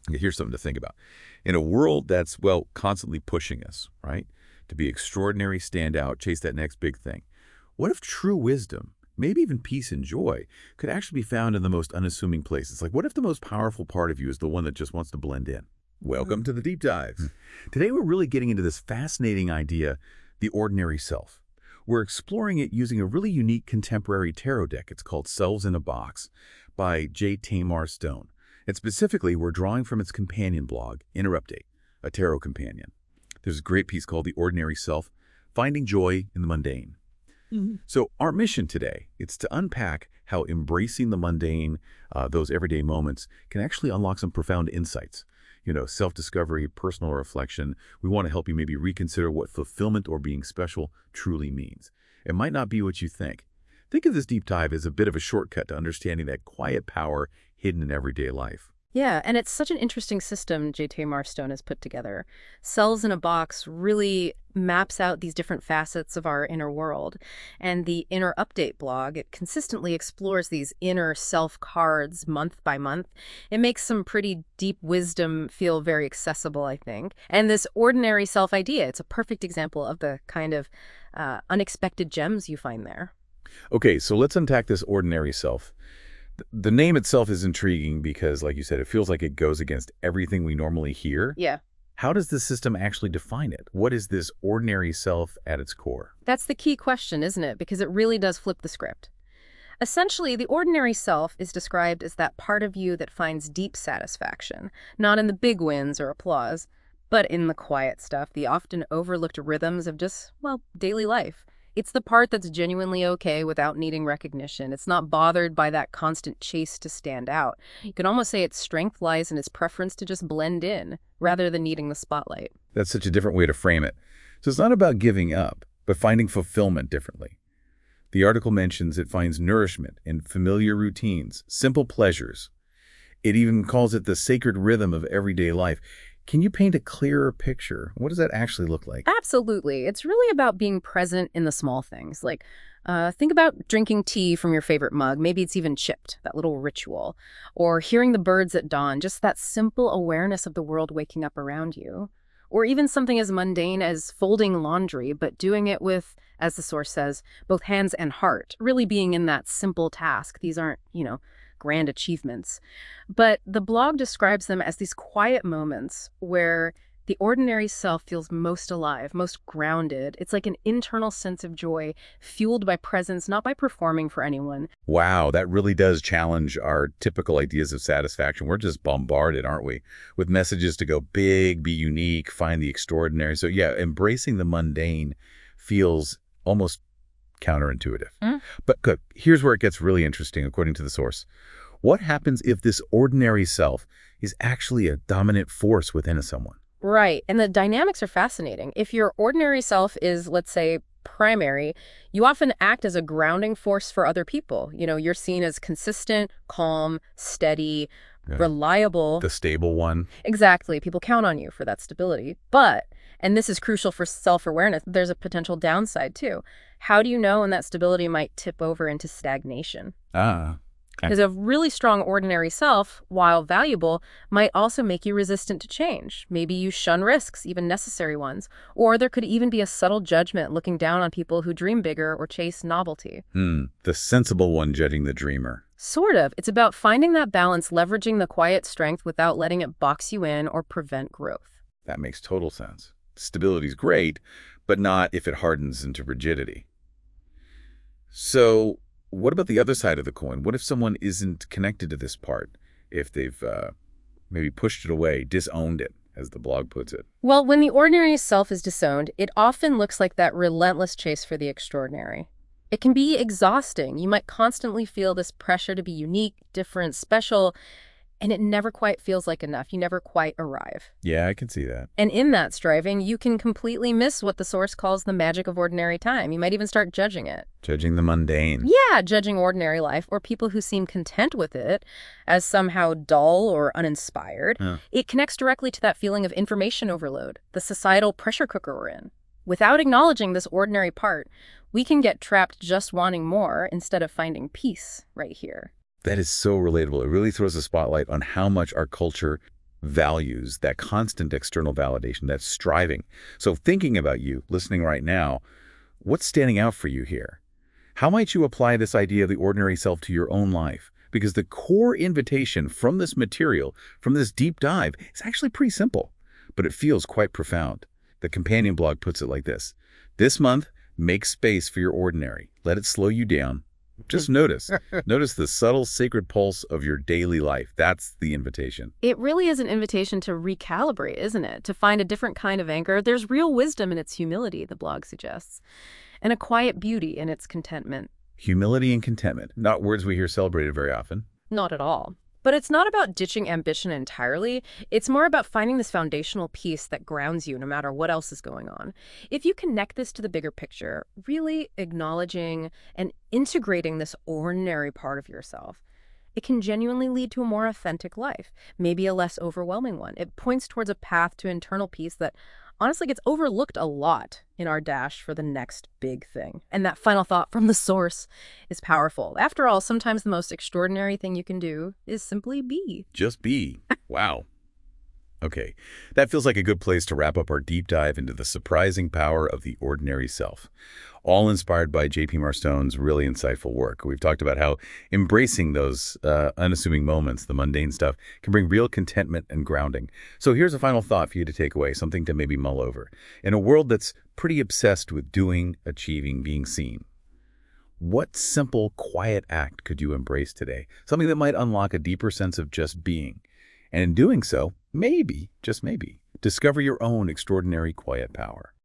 Okay, here's something to think about. In a world that's, well, constantly pushing us, right, to be extraordinary, stand out, chase that next big thing, what if true wisdom, maybe even peace and joy, could actually be found in the most unassuming places? Like, what if the most powerful part of you is the one that just wants to blend in? Welcome to the Deep Dives. Today, we're really getting into this fascinating idea, the ordinary self. We're exploring it using a really unique contemporary tarot deck. It's called Selves in a Box by J. Tamar Stone. And specifically, we're drawing from its companion blog, Inner Update, a tarot companion. There's a great piece called The Ordinary Self, Finding Joy in the Mundane. So our mission today, it's to unpack how embracing the mundane, those everyday moments, can actually unlock some profound insights. You know, self-discovery, personal reflection. We want to help you maybe reconsider what fulfillment or being special truly means. It might not be what you think. Think of this deep dive as a bit of a shortcut to understanding that quiet power hidden in everyday life. Yeah, and it's such an interesting system J.T. Marstone has put together. Cells in a Box really maps out these different facets of our inner world. And the Inner Update blog, it consistently explores these inner self cards month by month. It makes some pretty deep wisdom feel very accessible, I think. And this ordinary self idea, it's a perfect example of the kind of unexpected gems you find there. Okay, so let's unpack this ordinary self. The name itself is intriguing because, like you said, it feels like it goes against everything we normally hear. Yeah. How does the system actually define it? What is this ordinary self at its core? That's the key question, isn't it? Because it really does flip the script. Essentially, the ordinary self is described as that part of you that finds deep satisfaction, not in the big wins or applause, but in the quiet stuff, the often overlooked rhythms of just, well, daily life. It's the part that's genuinely okay without needing recognition. It's not bothered by that constant chase to stand out. You can almost say its strength lies in its preference to just blend in, rather than needing the spotlight. That's such a different way to frame it. So it's not about giving up, but finding fulfillment differently. The article mentions it finds nourishment in familiar routines, simple pleasures. It even calls it the sacred rhythm of everyday life. Can you paint a clearer picture? What does that actually look like? Absolutely. It's really about being present in the small things. Like, think about drinking tea from your favorite mug. Maybe it's even chipped, that little ritual. Or hearing the birds at dawn, just that simple awareness of the world waking up around you. Or even something as mundane as folding laundry, but doing it with, as the source says, both hands and heart, really being in that simple task. These aren't, grand achievements. But the blog describes them as these quiet moments where the ordinary self feels most alive, most grounded. It's like an internal sense of joy fueled by presence, not by performing for anyone. Wow, that really does challenge our typical ideas of satisfaction. We're just bombarded, aren't we, with messages to go big, be unique, find the extraordinary. So yeah, embracing the mundane feels almost counterintuitive. But good. Here's where it gets really interesting, according to the source. What happens if this ordinary self is actually a dominant force within someone? Right. And the dynamics are fascinating. If your ordinary self is, let's say, primary, you often act as a grounding force for other people. You're seen as consistent, calm, steady, reliable. The stable one. Exactly. People count on you for that stability. But, and this is crucial for self-awareness, there's a potential downside too. How do you know when that stability might tip over into stagnation? Because a really strong ordinary self, while valuable, might also make you resistant to change. Maybe you shun risks, even necessary ones. Or there could even be a subtle judgment looking down on people who dream bigger or chase novelty. The sensible one judging the dreamer. Sort of. It's about finding that balance, leveraging the quiet strength without letting it box you in or prevent growth. That makes total sense. Stability's great, but not if it hardens into rigidity. So what about the other side of the coin? What if someone isn't connected to this part? If they've maybe pushed it away, disowned it, as the blog puts it? Well, when the ordinary self is disowned, it often looks like that relentless chase for the extraordinary. It can be exhausting. You might constantly feel this pressure to be unique, different, special, and it never quite feels like enough. You never quite arrive. Yeah, I can see that. And in that striving, you can completely miss what the source calls the magic of ordinary time. You might even start judging it. Judging the mundane. Yeah, judging ordinary life or people who seem content with it as somehow dull or uninspired. It connects directly to that feeling of information overload, the societal pressure cooker we're in. Without acknowledging this ordinary part, we can get trapped just wanting more instead of finding peace right here. That is so relatable. It really throws a spotlight on how much our culture values that constant external validation, that striving. So thinking about you, listening right now, what's standing out for you here? How might you apply this idea of the ordinary self to your own life? Because the core invitation from this material, from this deep dive, is actually pretty simple, but it feels quite profound. The companion blog puts it like this: this month, make space for your ordinary. Let it slow you down. Just notice. Notice the subtle sacred pulse of your daily life. That's the invitation. It really is an invitation to recalibrate, isn't it? To find a different kind of anchor. There's real wisdom in its humility, the blog suggests, and a quiet beauty in its contentment. Humility and contentment, not words we hear celebrated very often. Not at all. But it's not about ditching ambition entirely. It's more about finding this foundational piece that grounds you no matter what else is going on. If you connect this to the bigger picture, really acknowledging and integrating this ordinary part of yourself, it can genuinely lead to a more authentic life, maybe a less overwhelming one. It points towards a path to internal peace that honestly gets overlooked a lot in our dash for the next big thing. And that final thought from the source is powerful. After all, sometimes the most extraordinary thing you can do is simply be. Just be. Wow. Okay, that feels like a good place to wrap up our deep dive into the surprising power of the ordinary self. All inspired by J.P. Marstone's really insightful work. We've talked about how embracing those unassuming moments, the mundane stuff, can bring real contentment and grounding. So here's a final thought for you to take away, something to maybe mull over. In a world that's pretty obsessed with doing, achieving, being seen, what simple, quiet act could you embrace today? Something that might unlock a deeper sense of just being. And in doing so, maybe, just maybe, discover your own extraordinary quiet power.